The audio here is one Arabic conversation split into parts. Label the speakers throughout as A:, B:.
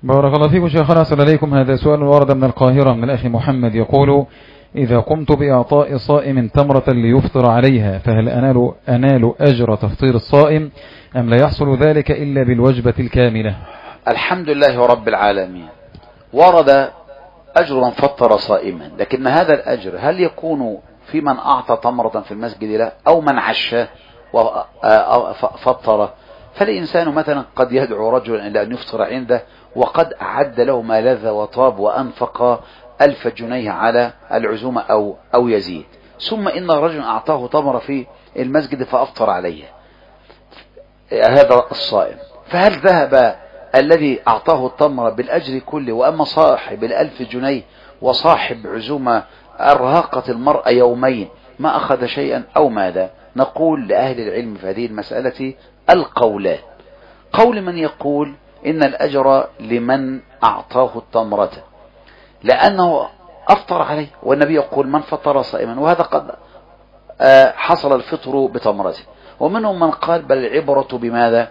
A: بارك الله فيكم شيخنا. أسأل عليكم، هذا سؤال ورد من القاهرة من الأخ محمد يقول: إذا قمت بإعطاء صائم تمرة ليفطر عليها فهل أنال أجر تفطير الصائم أم لا يحصل ذلك إلا بالوجبة الكاملة؟
B: الحمد لله رب العالمين. ورد أجر من فطر صائما، لكن هذا الأجر هل يكون في من أعطى تمرة في المسجد له أو من عشاه وفطر؟ فالإنسان مثلا قد يدعو رجلا إلى أن يفطر عنده وقد أعد له ما لذ وطاب وأنفق 1000 جنيه على العزومة أو يزيد، ثم إن رجل أعطاه تمرة في المسجد فأفطر عليه هذا الصائم، فهل ذهب الذي أعطاه التمرة بالأجر كله، وأما صاحب 1000 جنيه وصاحب عزومة أرهقة المرأة يومين ما أخذ شيئا أو ماذا؟ نقول لأهل العلم في هذه المسألة القولان. قول من يقول إن الأجر لمن أعطاه التمرة لأنه أفطر عليه، والنبي يقول من فطر صائما، وهذا قد حصل الفطر بتمرته. ومنهم من قال بل العبرة بماذا؟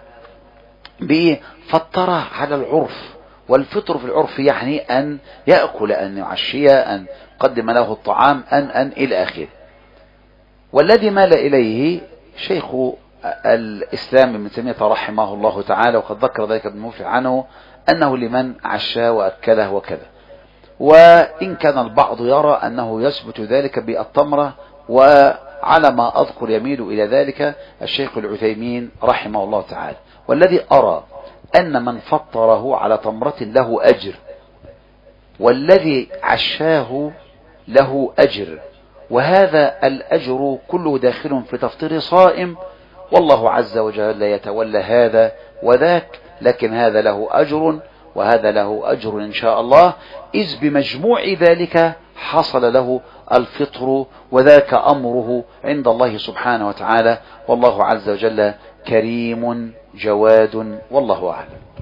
B: بفطر على العرف، والفطر في العرف يعني أن يأكل، أن يعشي، أن قدم له الطعام، أن إلى آخره. والذي مال إليه شيخ الإسلام ابن تيمية رحمه الله تعالى، وقد ذكر ذلك ابن مفلح عنه أنه لمن عشاه وأكله وكذا. وإن كان البعض يرى أنه يثبت ذلك بالتمرة، وعلى ما أذكر يميل إلى ذلك الشيخ العثيمين رحمه الله تعالى. والذي أرى أن من فطره على تمرة له أجر، والذي عشاه له أجر، وهذا الأجر كله داخل في تفطير صائم، والله عز وجل يتولى هذا وذاك، لكن هذا له أجر وهذا له أجر إن شاء الله، إذ بمجموع ذلك حصل له الفطر، وذاك أمره عند الله سبحانه وتعالى، والله عز وجل كريم جواد، والله أعلم.